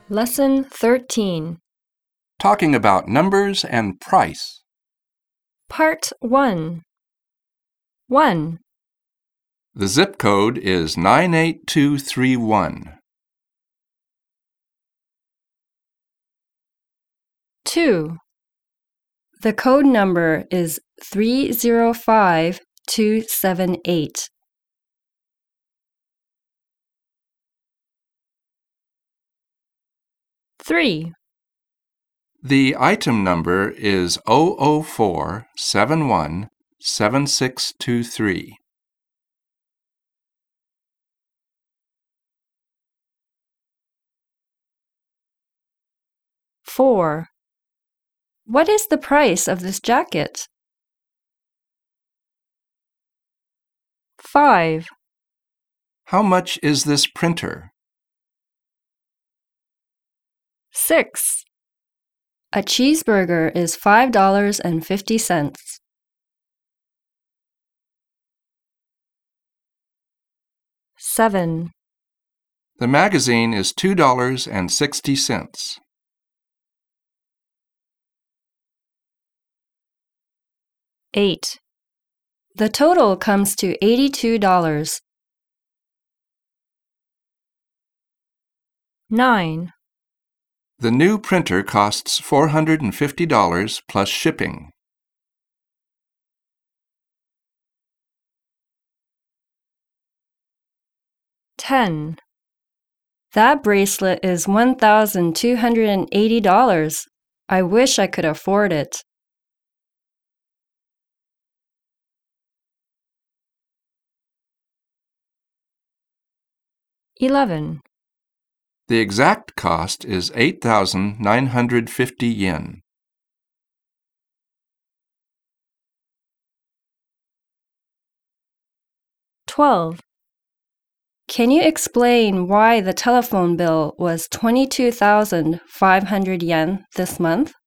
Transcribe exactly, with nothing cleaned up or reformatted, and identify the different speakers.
Speaker 1: Lesson thirteen.
Speaker 2: Talking about numbers and price.
Speaker 1: Part one. one.
Speaker 2: The zip code is nine eight two three one.
Speaker 1: two. The code number is three zero five two seven eight. three.
Speaker 2: The item number is zero zero four seven one seven six two three.
Speaker 1: four. What is the price of this jacket? five.
Speaker 2: How much is this printer?
Speaker 1: six. A cheeseburger is five dollars and fifty cents. seven.
Speaker 2: The magazine is two dollars and sixty cents.
Speaker 1: eight. The total comes to eighty-two dollars. nine.
Speaker 2: The new printer costs four hundred fifty dollars plus shipping.
Speaker 1: ten. That bracelet is one thousand two hundred eighty dollars. I wish I could afford it. eleven.
Speaker 2: The exact cost is eight thousand nine hundred fifty yen.
Speaker 1: twelve. Can you explain why the telephone bill was twenty-two thousand five hundred yen this month?